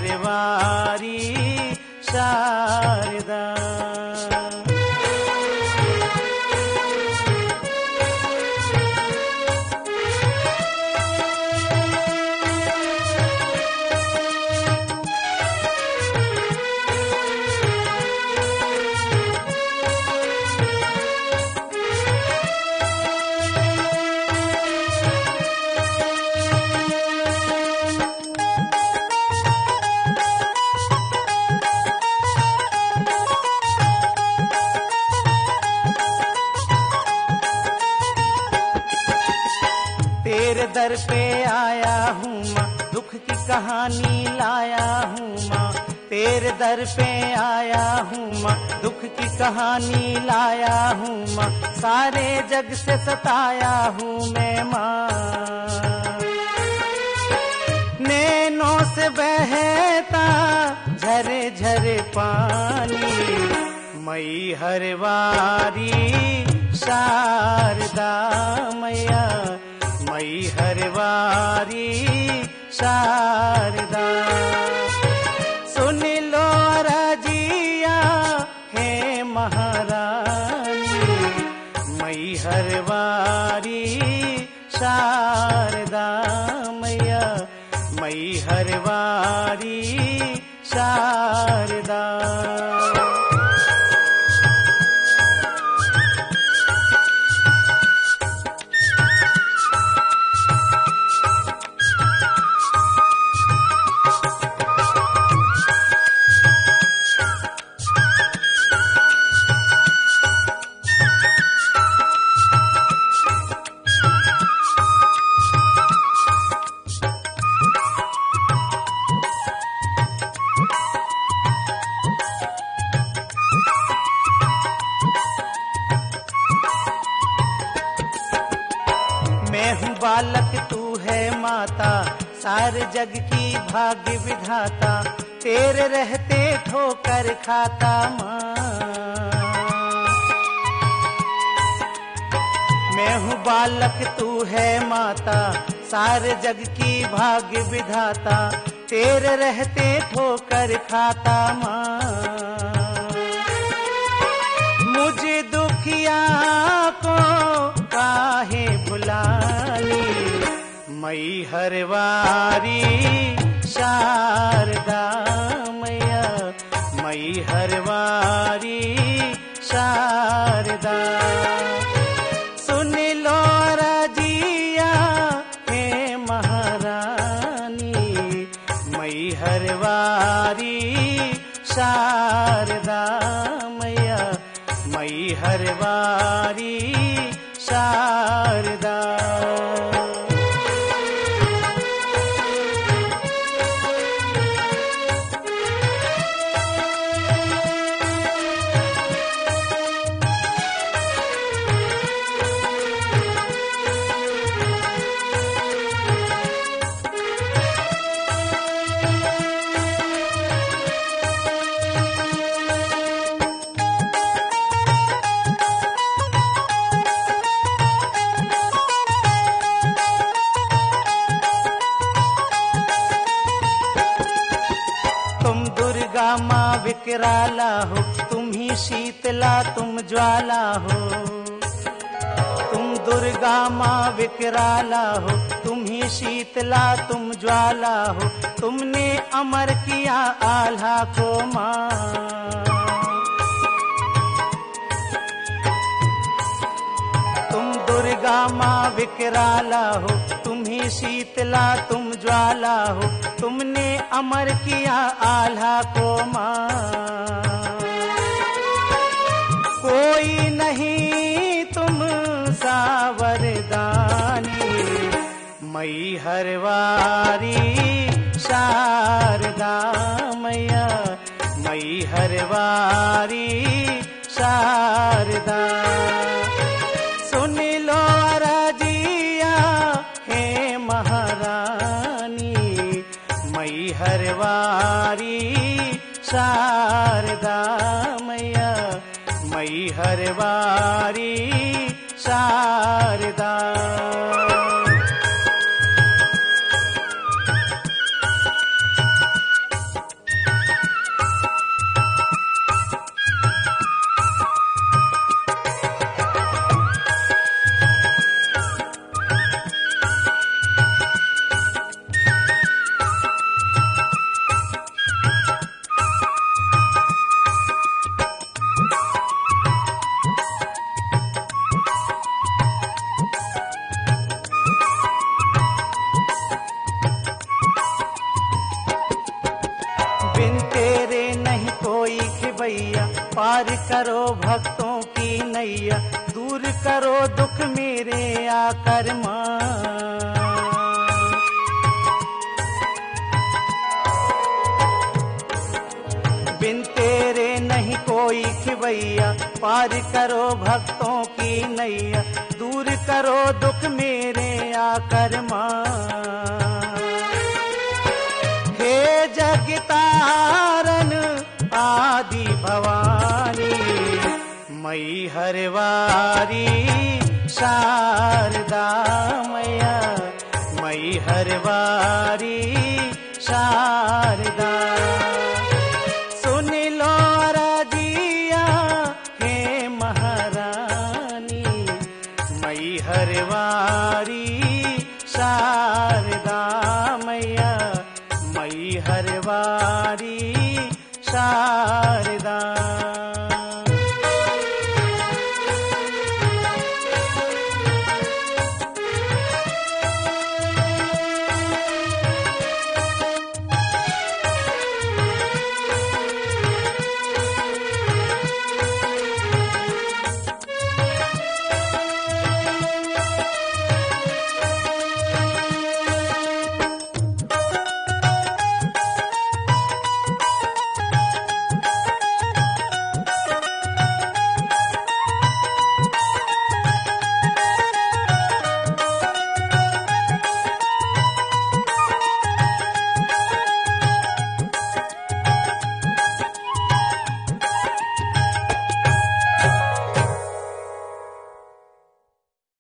हरवारी शारदा। तेरे दर पे आया हूँ माँ, दुख की कहानी लाया हूँ माँ। तेरे दर पे आया हूँ माँ, दुख की कहानी लाया हूँ माँ। सारे जग से सताया हूँ मैं माँ। नैनों से बहता झरे झरे पानी, मई हरवारी शारदा मैया, मई हरवारी शारदा। सुन लो राजिया हे महारानी, मई हरवारी शारदा मैया, मई हरवारी शारदा। मैं हूँ बालक तू है माता, सारे जग की भाग्य विधाता। तेरे रहते ठोकर खाता माँ। मैं हूँ बालक तू है माता, सारे जग की भाग्य विधाता। तेरे रहते ठोकर खाता माँ। मुझे दुखिया को काहे भुलानी, मई हरवारी शारदा मैया, मई हरवारी शारदा। सुन लो राजिया हे महारानी, मई हरवारी शारदा मैया, मई हरवारी शारदा। माँ विकराला हो, तुम ही शीतला तुम ज्वाला हो। तुम दुर्गा माँ विकराला हो, तुम ही शीतला तुम ज्वाला हो। तुमने अमर किया आल्हा को माँ। तुम दुर्गा माँ विकराला हो, तुम ही शीतला तुम ज्वाला हो। तुमने अमर किया आल्हा को माँ। कोई नहीं तुम सा वरदानी, मई हरवारी शारदा मैया, मई हरवारी शारदा। सुन लो राजिया हे महारानी, मई हरवारी शारदा मैया, मई हरवारी शारदा। बिन तेरे नहीं कोई खिवैया, पार करो भक्तों की नैया, दूर करो दुख मेरे आकर मां। बिन तेरे नहीं कोई खिवैया, पार करो भक्तों की नैया, दूर करो दुख मेरे आकर मां। हे जगतारण आदि भवानी, मई हरवारी शारदा मैया, मई हरवारी शारदा। सुन लो रजिया हे महारानी, मई हरवारी शारदा मैया, मई हरवारी शारदा।